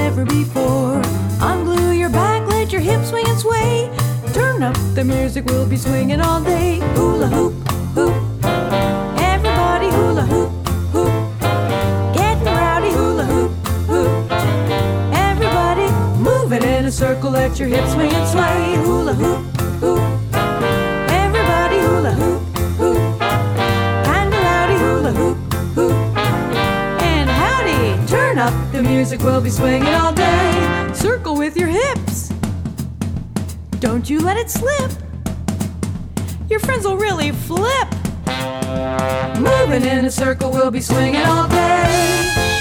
ever before. Unglue your back, let your hips swing and sway. Turn up the music, we'll be swinging all day. Hula hoop, hoop. Everybody hula hoop, hoop. Getting rowdy, hula hoop, hoop. Everybody moving in a circle, let your hips swing and sway. Hula hoop, hoop. Everybody hula hoop, hoop. Kinda rowdy, hula hoop, hoop. And howdy, turn up the music, we'll be swinging all day. Circle with your hips, don't you let it slip. Your friends will really flip. Moving in a circle, we'll be swinging all day.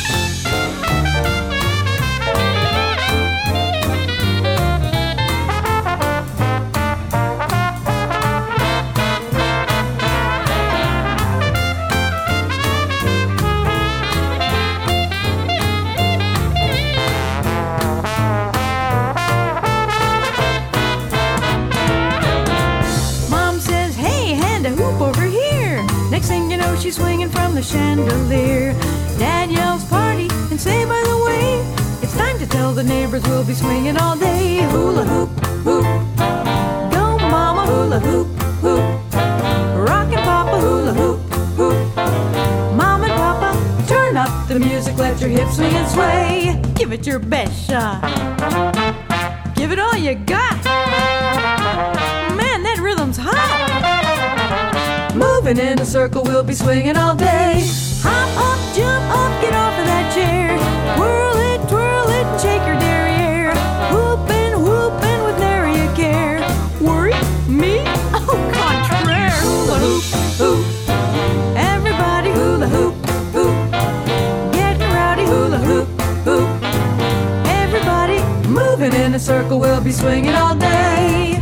Next thing you know, she's swinging from the chandelier. Dad yells party and say, by the way, it's time to tell the neighbors we'll be swinging all day. Hula hoop, hoop. Go mama, hula hoop, hoop. Rockin' papa, hula hoop, hoop. Mom and papa, turn up the music, let your hips swing and sway. Give it your best shot. Give it all you got. Man, that rhythm's hot. Moving in a circle, we'll be swinging all day. Hop up, jump up, get off of that chair. Whirl it, twirl it, and shake your derriere. Whoopin', whoopin' with nary a care. Worry? Me? Oh, contraire. Hula hoop, hoop. Everybody hula hoop, hoop. Getting rowdy, hula hoop, hoop. Everybody moving in a circle, we'll be swinging all day.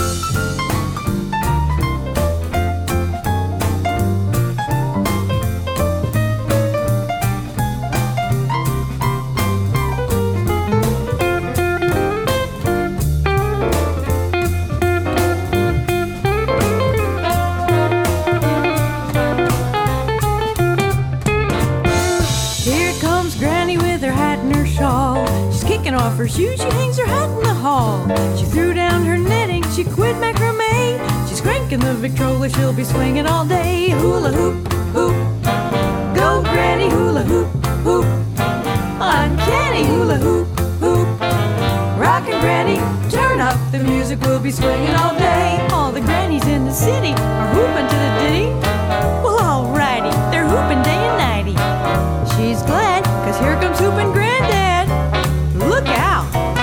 Off her shoes, she hangs her hat in the hall. She threw down her knitting, she quit macrame. She's cranking the Victrola, she'll be swinging all day. Hula hoop, hoop. Go granny, hula hoop, hoop. Uncanny, hula hoop, hoop. Rockin' granny, turn up the music, we'll be swinging all day. All the grannies in the city are hooping to the ditty. Well, alrighty, they're hooping day and nighty. She's glad, cause here comes hooping granddad. Look out!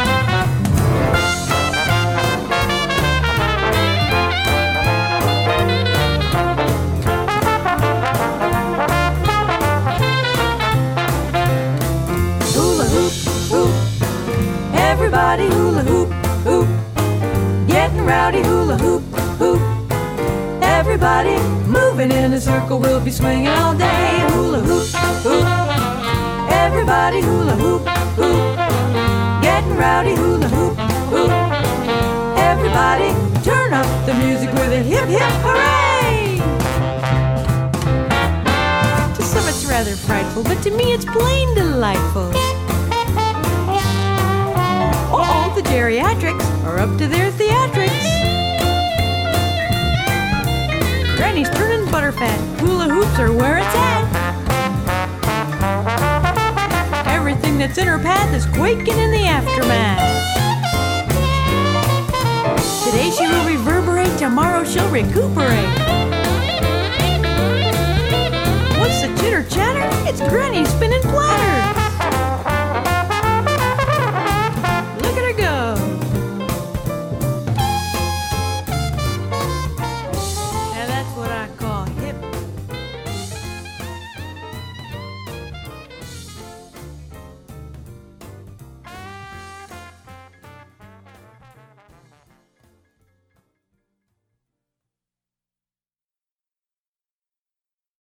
Hula hoop, hoop. Everybody hula hoop, hoop. Getting rowdy, hula hoop, hoop. Everybody moving in a circle, we'll be swinging all day. Hula hoop, hoop. Everybody hula hoop, hoop. Getting rowdy, hula hoop, hoop. Everybody turn up the music with a hip hip hooray! To some it's rather frightful, but to me it's plain delightful. Oh, the geriatrics are up to their theatrics. Granny's turning butterfat, hula hoops are where it's at. Everything that's in her path is quaking in the aftermath. Today she will reverberate, tomorrow she'll recuperate. What's the chitter chatter? It's Granny spinning